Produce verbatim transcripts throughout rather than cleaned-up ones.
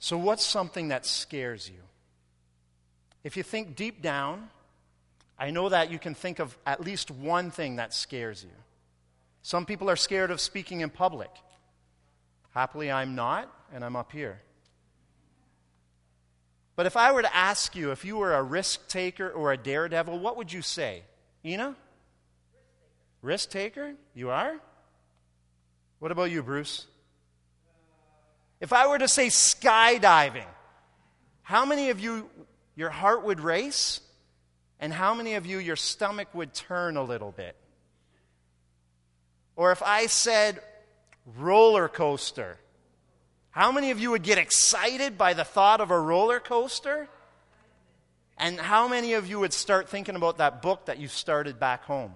So what's something that scares you? If you think deep down, I know that you can think of at least one thing that scares you. Some people are scared of speaking in public. Happily, I'm not, and I'm up here. But if I were to ask you if you were a risk taker or a daredevil, what would you say? Ina? Risk taker. Risk taker? You are? What about you, Bruce? If I were to say skydiving, how many of you, your heart would race? And how many of you, your stomach would turn a little bit? Or if I said roller coaster, how many of you would get excited by the thought of a roller coaster? And how many of you would start thinking about that book that you started back home?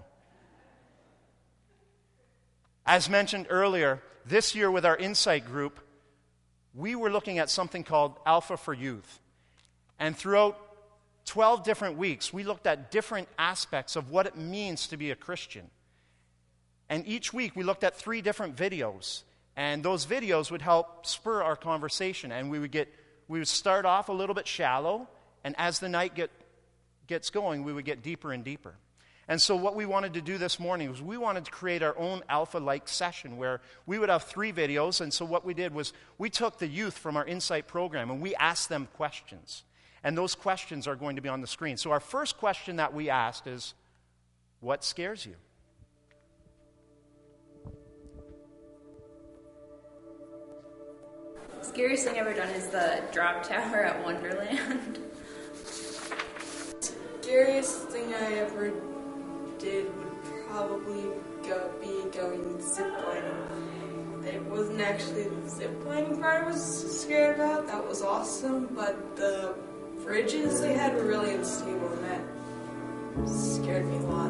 As mentioned earlier, this year with our Insight group, we were looking at something called Alpha for Youth. And throughout twelve different weeks, we looked at different aspects of what it means to be a Christian. And each week, we looked at three different videos. And those videos would help spur our conversation. And we would get, we would start off a little bit shallow, and as the night get, gets going, we would get deeper and deeper. And so what we wanted to do this morning was we wanted to create our own Alpha-like session where we would have three videos. And so what we did was we took the youth from our Insight program and we asked them questions. And those questions are going to be on the screen. So our first question that we asked is, what scares you? Scariest thing I've ever done is the drop tower at Wonderland. Scariest thing I ever did would probably go, be going ziplining. It wasn't actually the ziplining part I was scared about. That was awesome, but the bridges they had were really unstable, and that scared me a lot.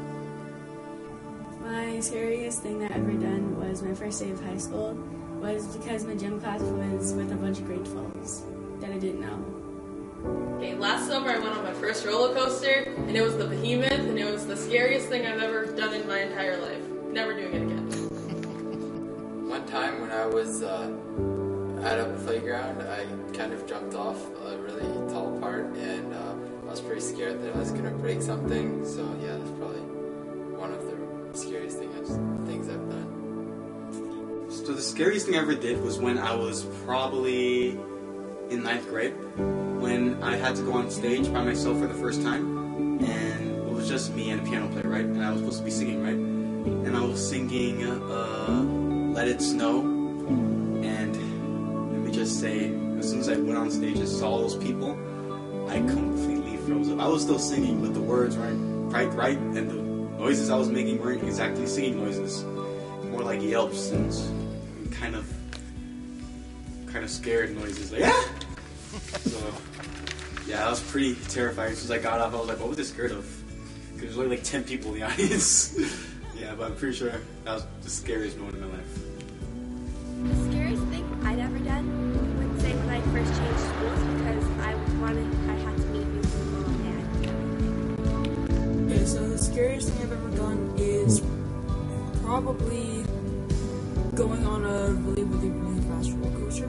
My scariest thing that I've ever done was my first day of high school, was because my gym class was with a bunch of grade twelves that I didn't know. Okay, last summer I went on my first roller coaster, and it was the Behemoth, and it was the scariest thing I've ever done in my entire life. Never doing it again. One time when I was uh, at a playground, I kind of jumped off a really tall part, and uh, I was pretty scared that I was going to break something. So yeah, that's probably one of the scariest thing I've, things I've done. So the scariest thing I ever did was when I was probably in ninth grade, when I had to go on stage by myself for the first time, and it was just me and a piano player, right? And I was supposed to be singing, right? And I was singing uh, Let It Snow, and let me just say, as soon as I went on stage and saw those people, I completely froze up. I was still singing, but the words weren't quite right, and the noises I was making weren't exactly singing noises. More like yelps and kind of kind of scared noises, like, ah! So, yeah, I was pretty terrified. As soon as I got off, I was like, what was I scared of? Because there's only like ten people in the audience. Yeah, but I'm pretty sure that was the scariest moment in my life. The scariest thing I'd ever done would say when I first changed schools, because I wanted, I had to meet new people and everything. Okay, so the scariest thing I've ever done is probably going on a really, really, really fast roller coaster.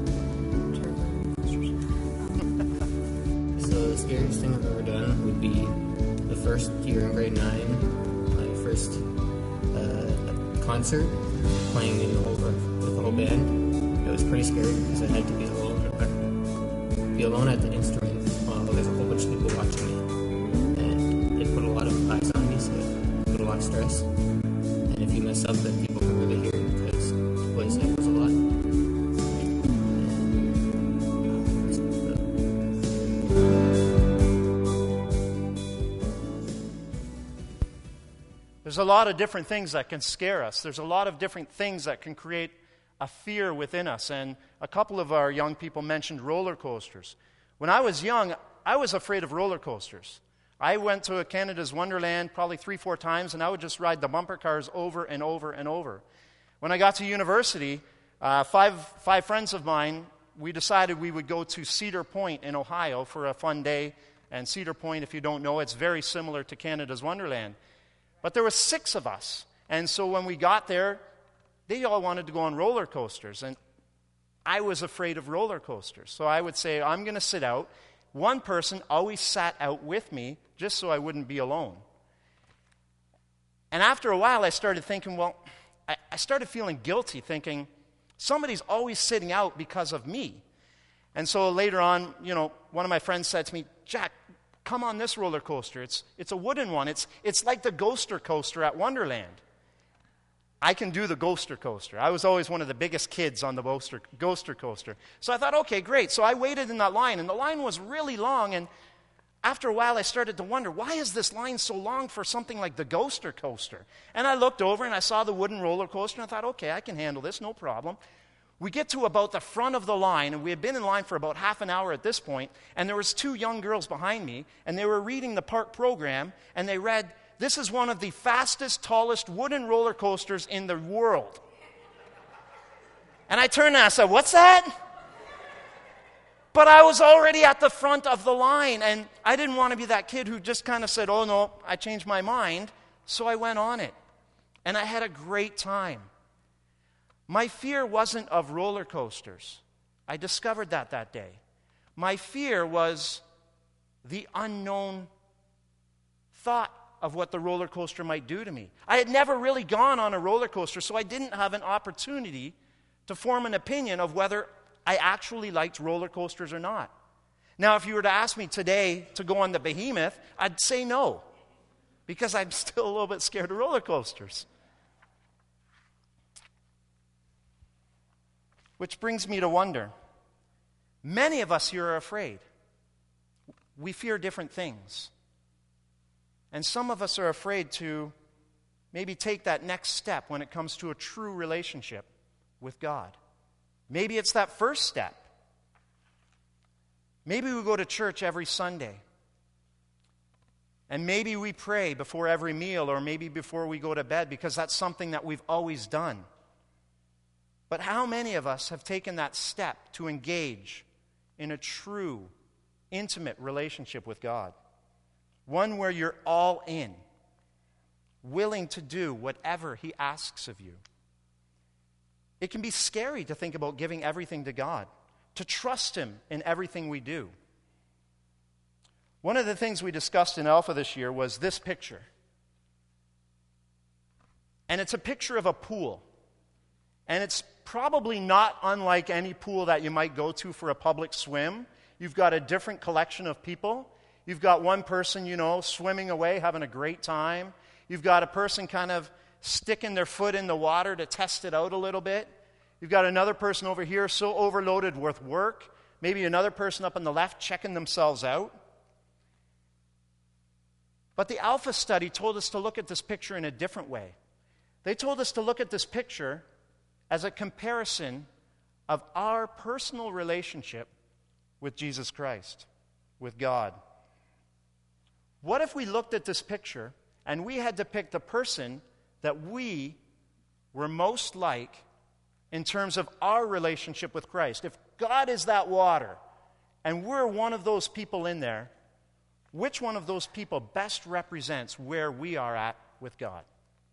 So the scariest thing I've ever done would be the first year in grade nine, my first uh, concert, playing in the whole, with the whole band. It was pretty scary because I had to be alone, be alone at the instrument while there's a whole bunch of people watching me, and it put a lot of eyes on me, so it put a lot of stress. And if you mess up, then people can really hear you because the place echoes a lot. There's a lot of different things that can scare us. There's a lot of different things that can create a fear within us. And a couple of our young people mentioned roller coasters. When I was young, I was afraid of roller coasters. I went to Canada's Wonderland probably three, four times, and I would just ride the bumper cars over and over and over. When I got to university, uh, five, five friends of mine, we decided we would go to Cedar Point in Ohio for a fun day. And Cedar Point, if you don't know, it's very similar to Canada's Wonderland. But there were six of us. And so when we got there, they all wanted to go on roller coasters. And I was afraid of roller coasters. So I would say, I'm going to sit out. One person always sat out with me just so I wouldn't be alone. And after a while, I started thinking, well, I, I started feeling guilty, thinking, somebody's always sitting out because of me. And so later on, you know, one of my friends said to me, Jack, come on this roller coaster. It's, it's a wooden one. It's, it's like the Ghoster coaster at Wonderland. I can do the Ghoster coaster. I was always one of the biggest kids on the Ghoster, Ghoster coaster. So I thought, okay, great. So I waited in that line, and the line was really long. And after a while, I started to wonder, why is this line so long for something like the Ghoster coaster? And I looked over, and I saw the wooden roller coaster, and I thought, okay, I can handle this, no problem. We get to about the front of the line, and we had been in line for about half an hour at this point, and there was two young girls behind me, and they were reading the park program, and they read, this is one of the fastest, tallest wooden roller coasters in the world. And I turned and I said, what's that? But I was already at the front of the line, and I didn't want to be that kid who just kind of said, oh no, I changed my mind, so I went on it. And I had a great time. My fear wasn't of roller coasters. I discovered that that day. My fear was the unknown thought of what the roller coaster might do to me. I had never really gone on a roller coaster, so I didn't have an opportunity to form an opinion of whether I actually liked roller coasters or not. Now, if you were to ask me today to go on the Behemoth, I'd say no, because I'm still a little bit scared of roller coasters. Which brings me to wonder. Many of us here are afraid. We fear different things. And some of us are afraid to maybe take that next step when it comes to a true relationship with God. Maybe it's that first step. Maybe we go to church every Sunday. And maybe we pray before every meal, or maybe before we go to bed, because that's something that we've always done. But how many of us have taken that step to engage in a true, intimate relationship with God? One where you're all in, willing to do whatever He asks of you. It can be scary to think about giving everything to God, to trust Him in everything we do. One of the things we discussed in Alpha this year was this picture. And it's a picture of a pool. And it's probably not unlike any pool that you might go to for a public swim. You've got a different collection of people. You've got one person, you know, swimming away, having a great time. You've got a person kind of sticking their foot in the water to test it out a little bit. You've got another person over here so overloaded with work. Maybe another person up on the left checking themselves out. But the Alpha study told us to look at this picture in a different way. They told us to look at this picture as a comparison of our personal relationship with Jesus Christ, with God. What if we looked at this picture and we had to pick the person that we were most like in terms of our relationship with Christ? If God is that water and we're one of those people in there, which one of those people best represents where we are at with God?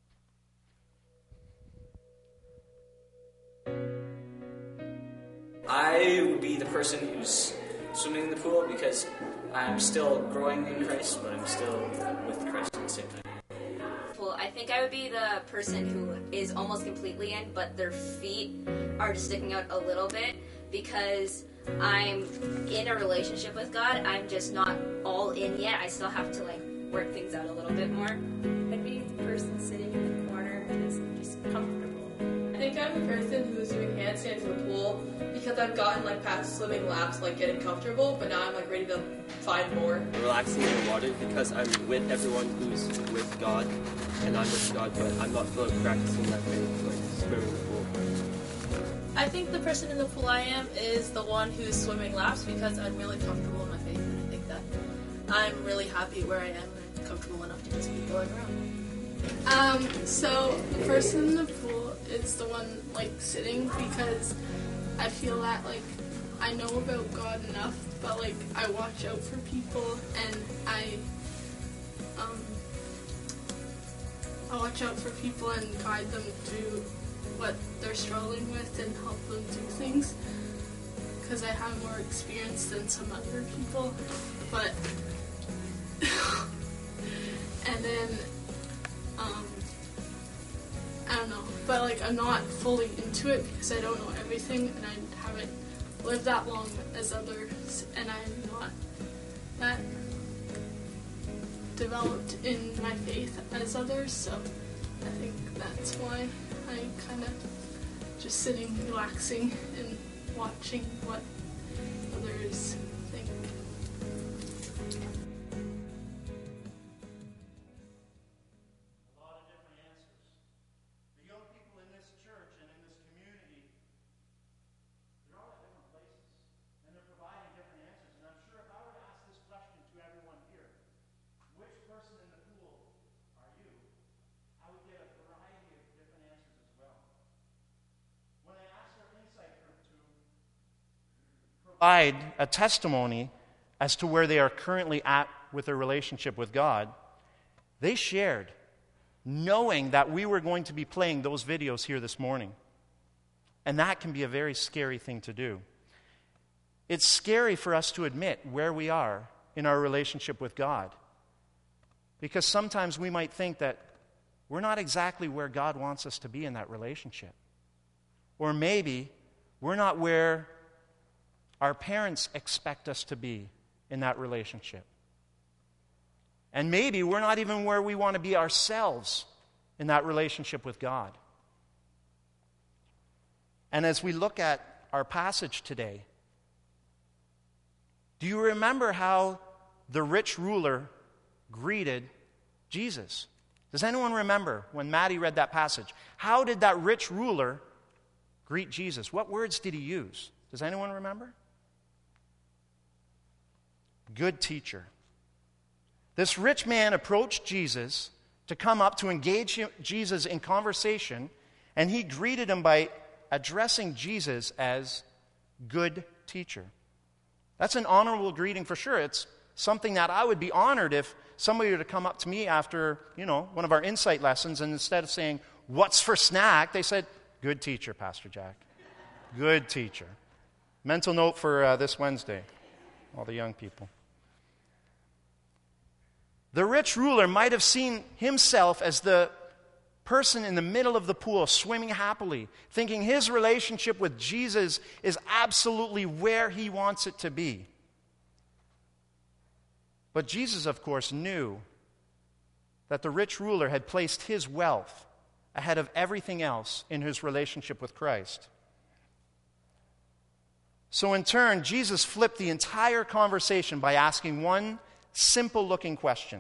I would be the person who's swimming in the pool because I'm still growing in Christ, but I'm still with Christ at the same time. Well, I think I would be the person who is almost completely in, but their feet are just sticking out a little bit because I'm in a relationship with God. I'm just not all in yet. I still have to like work things out a little bit more. I'd be the person sitting in the corner just, just comfortable. I think I'm the person who's doing handstands in the pool because I've gotten like past swimming laps, like getting comfortable, but now I'm like ready to find more. Relaxing in the water because I'm with everyone who's with God, and I'm with God, but I'm not like practicing that way, like swimming in the pool. I think the person in the pool I am is the one who's swimming laps because I'm really comfortable in my faith, and I think that I'm really happy where I am and comfortable enough to just keep going around. Um, so the person in the pool is the one like sitting because I feel that like I know about God enough, but like I watch out for people and I um I watch out for people and guide them through what they're struggling with and help them do things. because I have more experience than some other people, but and then um, I don't know, but like I'm not fully into it because I don't know everything and I haven't lived that long as others, and I'm not that developed in my faith as others, so I think that's why I kind of just sitting, relaxing, and watching what others think. A lot of different answers. The young people in this church and in this community, they're all at different places, and they're providing different answers. And I'm sure if I were to ask this question to everyone here, which person in the pool are you? I would get a variety of different answers as well. When I asked our insight group to provide a testimony as to where they are currently at with their relationship with God, they shared, knowing that we were going to be playing those videos here this morning. And that can be a very scary thing to do. It's scary for us to admit where we are in our relationship with God. Because sometimes we might think that we're not exactly where God wants us to be in that relationship. Or maybe we're not where our parents expect us to be in that relationship. And maybe we're not even where we want to be ourselves in that relationship with God. And as we look at our passage today, do you remember how the rich ruler greeted Jesus? Does anyone remember when Maddie read that passage? How did that rich ruler greet Jesus? What words did he use? Does anyone remember? Good teacher. This rich man approached Jesus to come up to engage Jesus in conversation, and he greeted him by addressing Jesus as good teacher. That's an honorable greeting for sure. It's something that I would be honored if somebody were to come up to me after, you know, one of our insight lessons, and instead of saying, "What's for snack?" they said, "Good teacher, Pastor Jack. Good teacher." Mental note for uh, this Wednesday, all the young people. The rich ruler might have seen himself as the person in the middle of the pool swimming happily, thinking his relationship with Jesus is absolutely where he wants it to be. But Jesus, of course, knew that the rich ruler had placed his wealth ahead of everything else in his relationship with Christ. So in turn, Jesus flipped the entire conversation by asking one simple-looking question.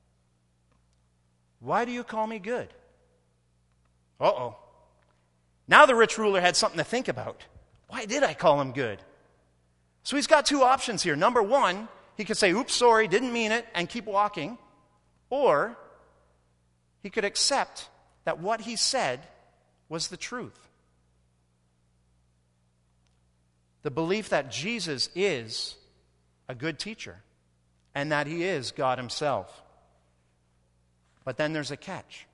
Why do you call me good? Uh-oh. Now the rich ruler had something to think about. Why did I call him good? So he's got two options here. Number one, he could say, "Oops, sorry, didn't mean it," and keep walking. Or he could accept that what he said was the truth. The belief that Jesus is a good teacher and that he is God himself. But then there's a catch.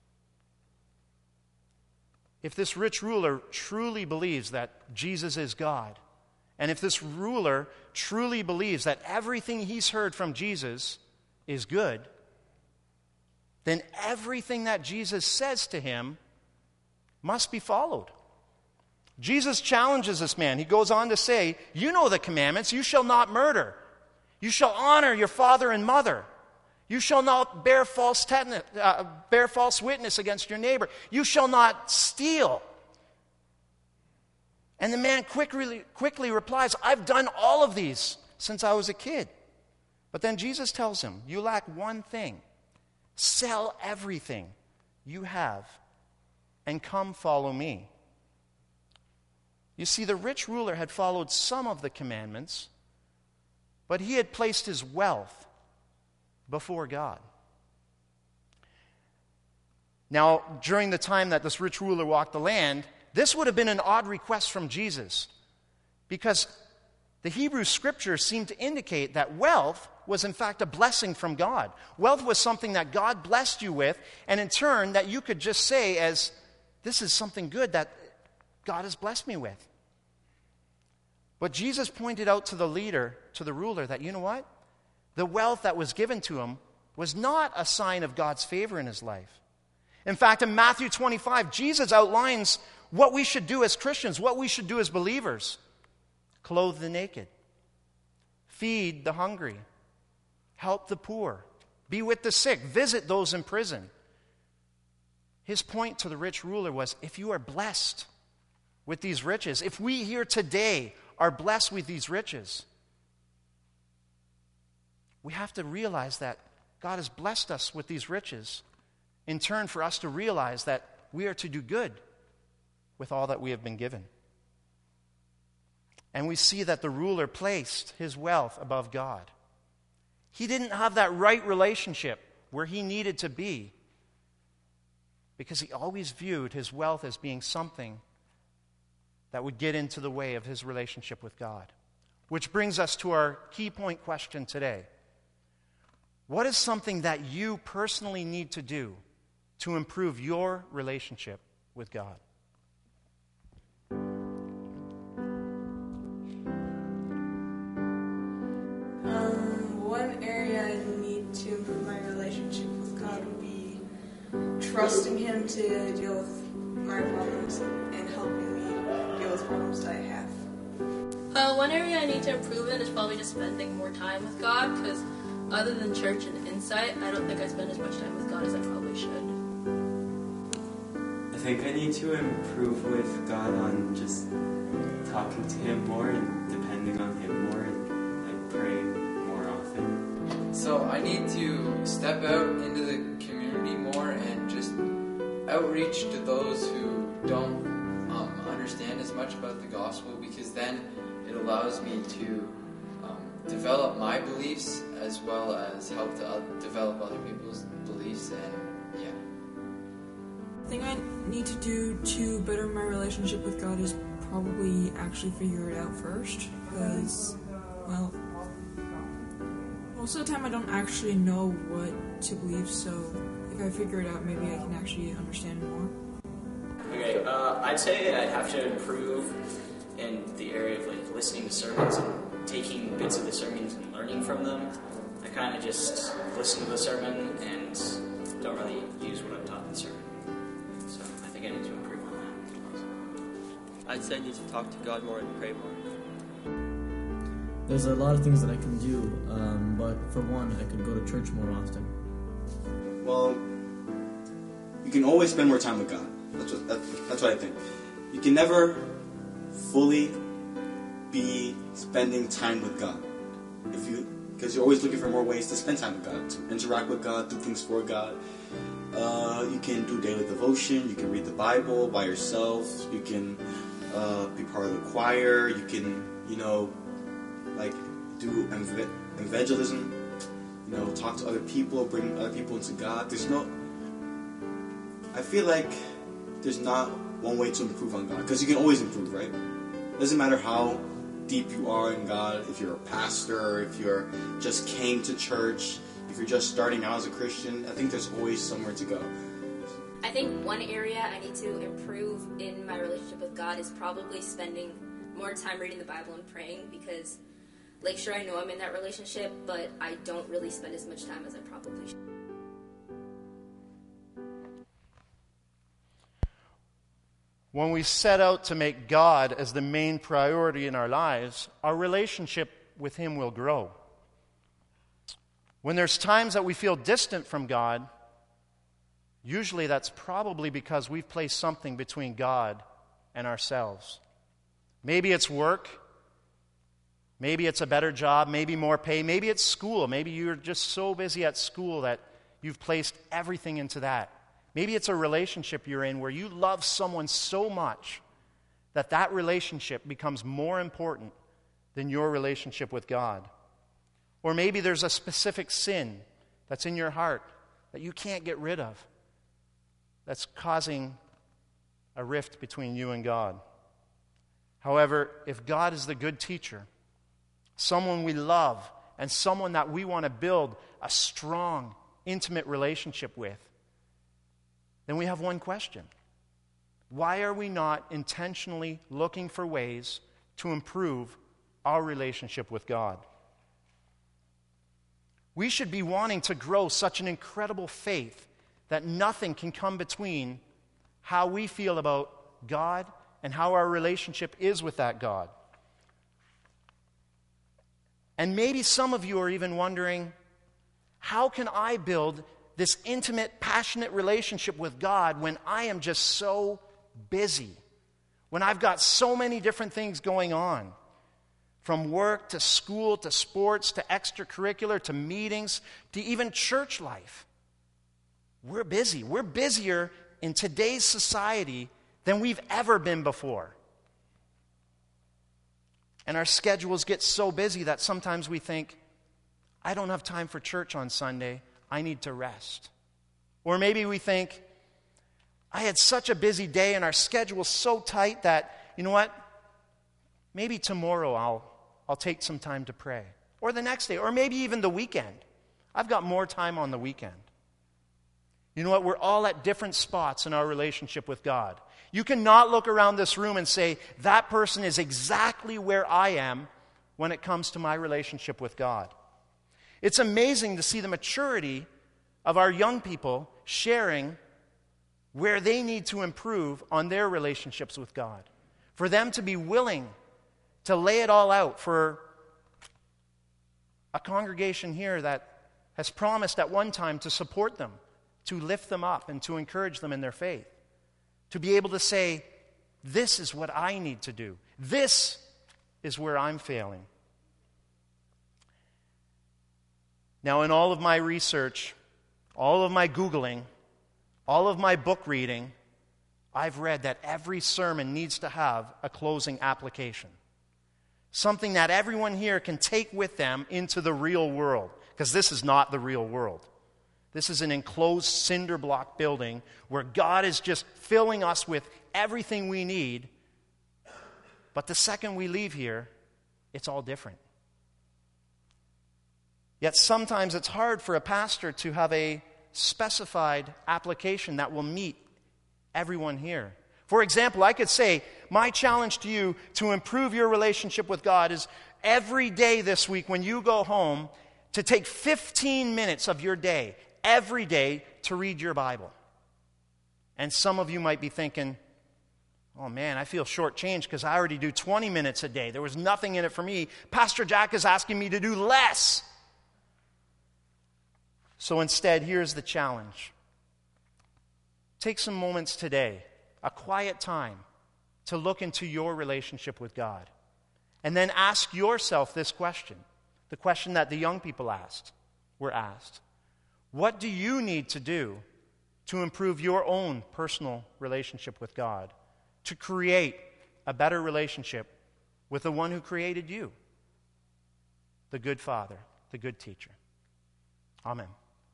If this rich ruler truly believes that Jesus is God, and if this ruler truly believes that everything he's heard from Jesus is good, then everything that Jesus says to him must be followed. Jesus challenges this man. He goes on to say, "You know the commandments. You shall not murder. You shall honor your father and mother. You shall not bear false, ten- uh, bear false witness against your neighbor. You shall not steal." And the man quickly, quickly replies, "I've done all of these since I was a kid." But then Jesus tells him, "You lack one thing. Sell everything you have and come follow me." You see, the rich ruler had followed some of the commandments, but he had placed his wealth before God. Now, during the time that this rich ruler walked the land, this would have been an odd request from Jesus, because the Hebrew scriptures seem to indicate that wealth was in fact a blessing from God. Wealth was something that God blessed you with, and in turn that you could just say as, "This is something good that God has blessed me with." But Jesus pointed out to the leader, to the ruler, that, you know what? The wealth that was given to him was not a sign of God's favor in his life. In fact, in Matthew twenty-five, Jesus outlines what we should do as Christians, what we should do as believers. Clothe the naked, feed the hungry, help the poor, be with the sick, visit those in prison. His point to the rich ruler was, if you are blessed with these riches, if we here today are blessed with these riches, we have to realize that God has blessed us with these riches, in turn for us to realize that we are to do good with all that we have been given. And we see that the ruler placed his wealth above God. He didn't have that right relationship where he needed to be, because he always viewed his wealth as being something that would get into the way of his relationship with God. Which brings us to our key point question today. What is something that you personally need to do to improve your relationship with God? Um, one area I need to improve my relationship with God would be trusting Him to deal with my problems and helping me deal with problems that I have. Uh, one area I need to improve in is probably just spending more time with God, because other than church and insight, I don't think I spend as much time with God as I probably should. I think I need to improve with God on just talking to Him more and depending on Him more and like praying more often. So I need to step out into the community more and just outreach to those who don't um, understand as much about the gospel, because then it allows me to um, develop my beliefs as well as help to uh, develop other people's beliefs, and yeah. The thing I need to do to better my relationship with God is probably actually figure it out first, because, well, most of the time I don't actually know what to believe, so if I figure it out, maybe I can actually understand more. Okay, uh, I'd say I'd have to improve in the area of like listening to sermons and taking bits of the sermons and learning from them. I kind of just listen to the sermon and don't really use what I'm taught in the sermon. So I think I need to improve on that. I'd say I need to talk to God more and pray more. There's a lot of things that I can do, um, but for one, I could go to church more often. Well, you can always spend more time with God. That's what, that, that's what I think. You can never fully be spending time with God if you, because you're always looking for more ways to spend time with God, to interact with God, do things for God. Uh, you can do daily devotion. You can read the Bible by yourself. You can uh, be part of the choir. You can, you know, like do ev- evangelism. You know, talk to other people, bring other people into God. There's no. I feel like there's not one way to improve on God, because you can always improve, right? It doesn't matter how deep you are in God, if you're a pastor, if you're just came to church, if you're just starting out as a Christian. I think there's always somewhere to go. I think one area I need to improve in my relationship with God is probably spending more time reading the Bible and praying, because, like, sure, I know I'm in that relationship, but I don't really spend as much time as I probably should. When we set out to make God as the main priority in our lives, our relationship with Him will grow. When there's times that we feel distant from God, usually that's probably because we've placed something between God and ourselves. Maybe it's work. Maybe it's a better job. Maybe more pay. Maybe it's school. Maybe you're just so busy at school that you've placed everything into that. Maybe it's a relationship you're in where you love someone so much that that relationship becomes more important than your relationship with God. Or maybe there's a specific sin that's in your heart that you can't get rid of, that's causing a rift between you and God. However, if God is the good teacher, someone we love, and someone that we want to build a strong, intimate relationship with, then we have one question. Why are we not intentionally looking for ways to improve our relationship with God. We should be wanting to grow such an incredible faith that nothing can come between how we feel about God and how our relationship is with that God. And maybe some of you are even wondering, how can I build this intimate, passionate relationship with God when I am just so busy? When I've got so many different things going on? From work to school to sports to extracurricular to meetings to even church life. We're busy. We're busier in today's society than we've ever been before. And our schedules get so busy that sometimes we think, I don't have time for church on Sunday. I need to rest. Or maybe we think, I had such a busy day and our schedule's so tight that, you know what? Maybe tomorrow I'll I'll take some time to pray. Or the next day, or maybe even the weekend. I've got more time on the weekend. You know what? We're all at different spots in our relationship with God. You cannot look around this room and say, that person is exactly where I am when it comes to my relationship with God. It's amazing to see the maturity of our young people sharing where they need to improve on their relationships with God. For them to be willing to lay it all out for a congregation here that has promised at one time to support them, to lift them up, and to encourage them in their faith. To be able to say, this is what I need to do. This is where I'm failing. Now, in all of my research, all of my Googling, all of my book reading, I've read that every sermon needs to have a closing application. Something that everyone here can take with them into the real world. Because this is not the real world. This is an enclosed cinder block building where God is just filling us with everything we need. But the second we leave here, it's all different. Yet sometimes it's hard for a pastor to have a specified application that will meet everyone here. For example, I could say, my challenge to you to improve your relationship with God is every day this week when you go home to take fifteen minutes of your day, every day, to read your Bible. And some of you might be thinking, oh man, I feel shortchanged because I already do twenty minutes a day. There was nothing in it for me. Pastor Jack is asking me to do less. So instead, here's the challenge. Take some moments today, a quiet time, to look into your relationship with God. And then ask yourself this question, the question that the young people asked, were asked. What do you need to do to improve your own personal relationship with God, to create a better relationship with the one who created you, the good Father, the good teacher? Amen.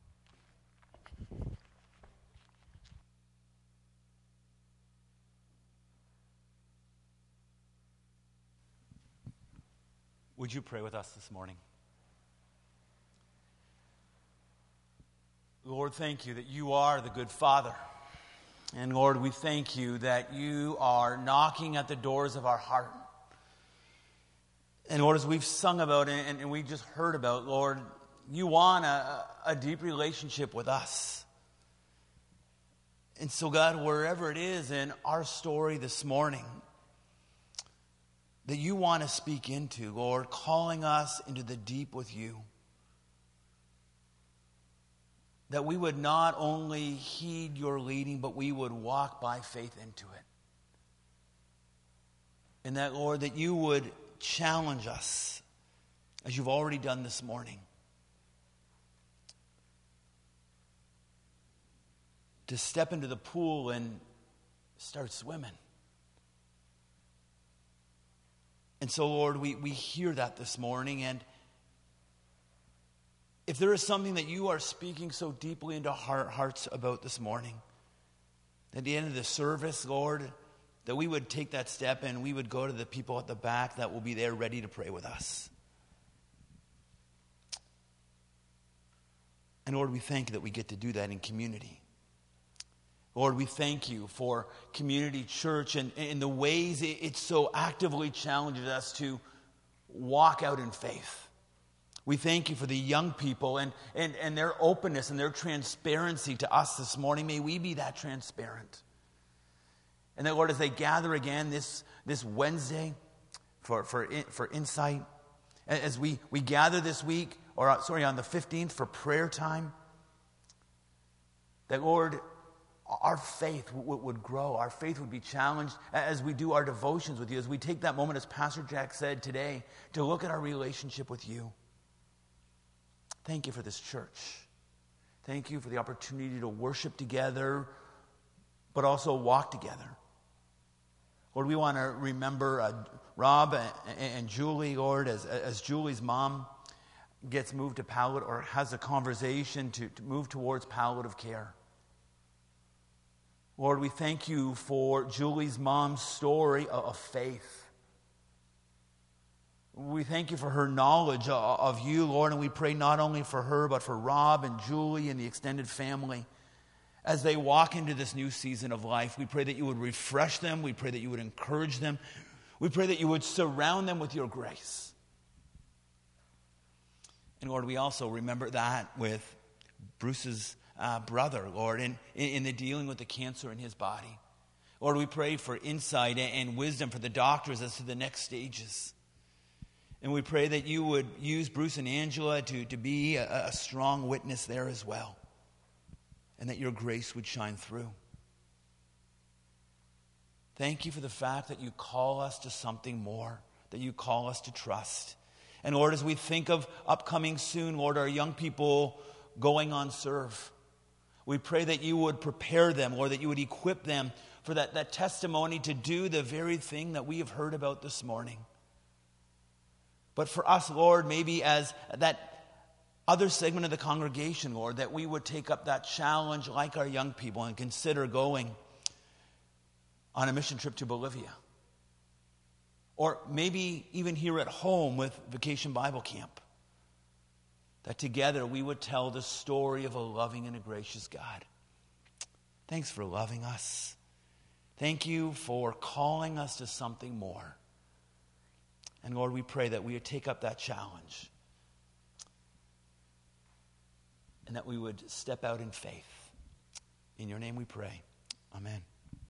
Would you pray with us this morning? Lord, thank you that you are the good Father. And Lord, we thank you that you are knocking at the doors of our heart. And Lord, as we've sung about and, and we just heard about, Lord, you want a, a deep relationship with us. And so God, wherever it is in our story this morning that you want to speak into, Lord, calling us into the deep with you, that we would not only heed your leading, but we would walk by faith into it. And that, Lord, that you would challenge us, as you've already done this morning, to step into the pool and start swimming. And so, Lord, we, we hear that this morning, and if there is something that you are speaking so deeply into our hearts about this morning, at the end of the service, Lord, that we would take that step and we would go to the people at the back that will be there ready to pray with us. And Lord, we thank you that we get to do that in community. Lord, we thank you for Community Church and, and the ways it, it so actively challenges us to walk out in faith. We thank you for the young people and, and, and their openness and their transparency to us this morning. May we be that transparent. And that, Lord, as they gather again this, this Wednesday for, for, for insight, as we, we gather this week, or sorry, on the fifteenth for prayer time, that, Lord, our faith w- would grow. Our faith would be challenged as we do our devotions with you, as we take that moment, as Pastor Jack said today, to look at our relationship with you. Thank you for this church. Thank you for the opportunity to worship together, but also walk together. Lord, we want to remember uh, Rob and, and Julie, Lord, as, as Julie's mom gets moved to palliative, or has a conversation to, to move towards palliative care. Lord, we thank you for Julie's mom's story of, of faith. We thank you for her knowledge of, of you, Lord, and we pray not only for her, but for Rob and Julie and the extended family as they walk into this new season of life. We pray that you would refresh them. We pray that you would encourage them. We pray that you would surround them with your grace. And Lord, we also remember that with Bruce's uh, brother, Lord, in, in the dealing with the cancer in his body. Lord, we pray for insight and wisdom for the doctors as to the next stages. And we pray that you would use Bruce and Angela to, to be a, a strong witness there as well. And that your grace would shine through. Thank you for the fact that you call us to something more, that you call us to trust. And Lord, as we think of upcoming soon, Lord, our young people going on serve, we pray that you would prepare them, Lord, that you would equip them for that, that testimony to do the very thing that we have heard about this morning. But for us, Lord, maybe as that other segment of the congregation, Lord, that we would take up that challenge like our young people and consider going on a mission trip to Bolivia. Or maybe even here at home with Vacation Bible Camp. That together we would tell the story of a loving and a gracious God. Thanks for loving us. Thank you for calling us to something more. And Lord, we pray that we would take up that challenge. And that we would step out in faith. In your name we pray. Amen.